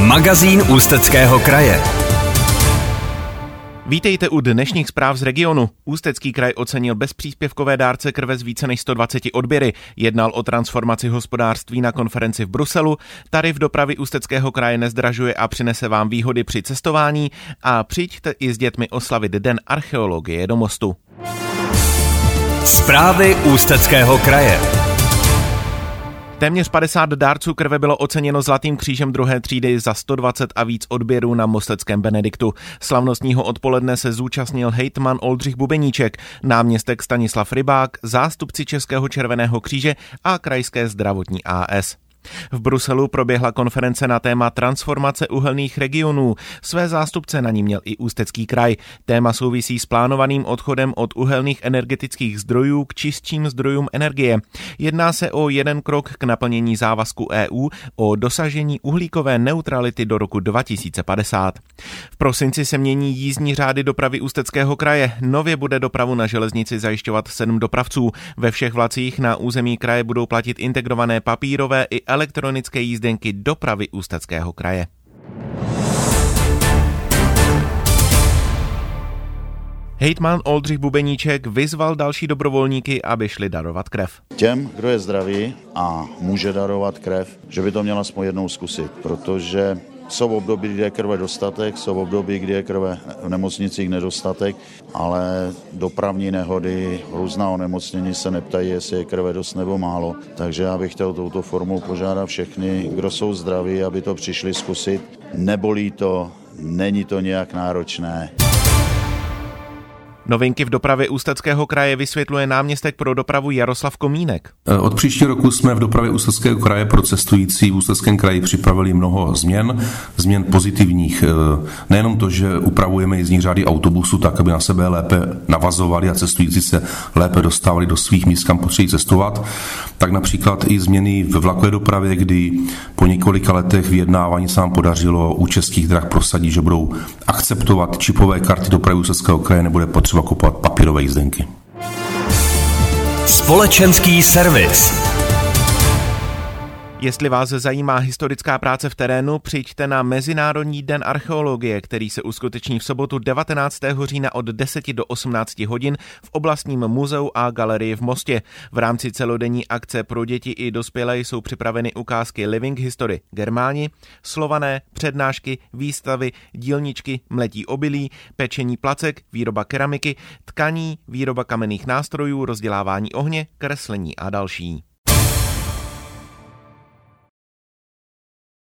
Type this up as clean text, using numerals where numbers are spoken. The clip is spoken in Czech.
Magazín Ústeckého kraje. Vítejte u dnešních zpráv z regionu. Ústecký kraj ocenil bezpříspěvkové dárce krve z více než 120 odběry. Jednal o transformaci hospodářství na konferenci v Bruselu. Tarif dopravy Ústeckého kraje nezdražuje a přinese vám výhody při cestování. A přijďte i s dětmi oslavit Den archeologie do Mostu. Zprávy Ústeckého kraje. Téměř 50 dárců krve bylo oceněno Zlatým křížem druhé třídy za 120 a víc odběrů na mosteckém Benediktu. Slavnostního odpoledne se zúčastnil hejtman Oldřich Bubeníček, náměstek Stanislav Rybák, zástupci Českého červeného kříže a krajské zdravotní AS. V Bruselu proběhla konference na téma transformace uhelných regionů. Své zástupce na ní měl i Ústecký kraj. Téma souvisí s plánovaným odchodem od uhelných energetických zdrojů k čistším zdrojům energie. Jedná se o jeden krok k naplnění závazku EU o dosažení uhlíkové neutrality do roku 2050. V prosinci se mění jízdní řády dopravy Ústeckého kraje. Nově bude dopravu na železnici zajišťovat 7 dopravců. Ve všech vlacích na území kraje budou platit integrované papírové i elektronické jízdenky dopravy Ústeckého kraje. Hejtman Oldřich Bubeníček vyzval další dobrovolníky, aby šli darovat krev. Těm, kdo je zdravý a může darovat krev, že by to měl aspoň jednou zkusit, protože jsou období, kdy je krve dostatek, jsou období, kdy je krve v nemocnicích nedostatek, ale dopravní nehody, různá onemocnění se neptají, jestli je krve dost nebo málo. Takže já bych chtěl touto formou požádat všechny, kdo jsou zdraví, aby to přišli zkusit. Nebolí to, není to nějak náročné. Novinky v dopravě Ústeckého kraje vysvětluje náměstek pro dopravu Jaroslav Komínek. Od příštího roku jsme v dopravě Ústeckého kraje pro cestující v Ústeckém kraji připravili mnoho změn pozitivních. Nejenom to, že upravujeme jízdní řády autobusu tak, aby na sebe lépe navazovali a cestující se lépe dostávali do svých míst, kam potřebují cestovat, tak například i změny ve vlakové dopravě, kdy po několika letech vyjednávání se nám podařilo u Českých drah prosadit, že budou akceptovat čipové karty dopravy Ústeckého kraje, nebude potřeba kupovat papírové jízdenky. Společenský servis. Jestli vás zajímá historická práce v terénu, přijďte na Mezinárodní den archeologie, který se uskuteční v sobotu 19. října od 10 do 18 hodin v oblastním muzeu a galerii v Mostě. V rámci celodenní akce pro děti i dospělé jsou připraveny ukázky Living History, Germáni, Slované, přednášky, výstavy, dílničky, mletí obilí, pečení placek, výroba keramiky, tkaní, výroba kamenných nástrojů, rozdělávání ohně, kreslení a další.